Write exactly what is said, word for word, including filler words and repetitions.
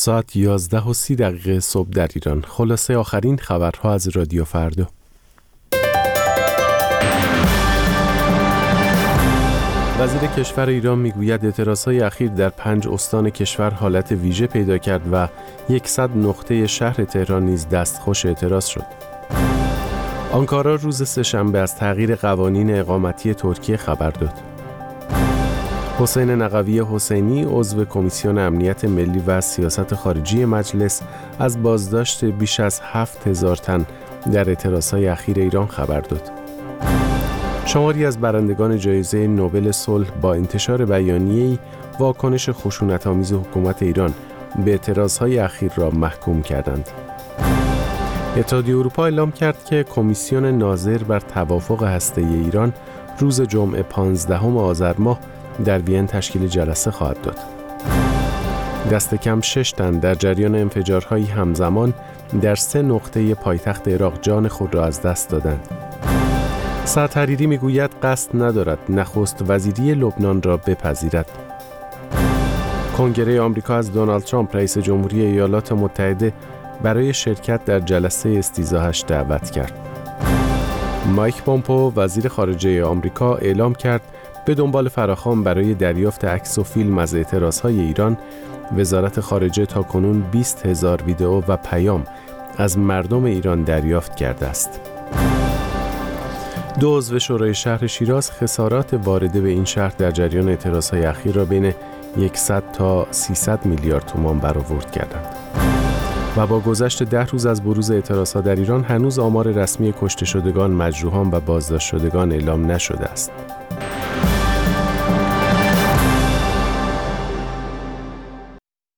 ساعت یازده و سی دقیقه صبح در ایران. خلاصه آخرین خبرها از رادیو فردا. وزیر کشور ایران میگوید اعتراضهای اخیر در پنج استان کشور حالت ویژه پیدا کرد و صد نقطه شهر تهران نیز دستخوش اعتراض شد. آنکارا روز سه‌شنبه از تغییر قوانین اقامتی ترکیه خبر داد. حسین نقوی حسینی عضو کمیسیون امنیت ملی و سیاست خارجی مجلس از بازداشت بیش از هفت هزار تن در اعتراضهای اخیر ایران خبر داد. شماری از برندگان جایزه نوبل صلح با انتشار بیانیه‌ای واکنش خشونت‌آمیز حکومت ایران به اعتراضهای اخیر را محکوم کردند. اتحادیه اروپا اعلام کرد که کمیسیون ناظر بر توافق هسته‌ای ایران روز جمعه پانزدهم آذر ماه در وین تشکیل جلسه خواهد داد. دست کم شش تن در جریان انفجارهای همزمان در سه نقطه پایتخت عراق جان خود را از دست دادند. سعد حریری میگوید قصد ندارد نخست وزیری لبنان را بپذیرد. کنگره آمریکا از دونالد ترامپ رئیس جمهوری ایالات متحده برای شرکت در جلسه استیضاحش دعوت کرد. مایک پومپئو وزیر خارجه آمریکا اعلام کرد به دنبال فراخوان برای دریافت عکس و فیلم از اعتراضهای ایران، وزارت خارجه تاکنون بیست هزار ویدئو و پیام از مردم ایران دریافت کرده است. دو عضو شورای شهر شیراز خسارات وارده به این شهر در جریان اعتراضهای اخیر را بین صد تا سیصد میلیارد تومان برآورد کردند. و با گذشت ده روز از بروز اعتراضها در ایران هنوز آمار رسمی کشته شدگان، مجروحان و بازداشت شدگان اعلام نشده است.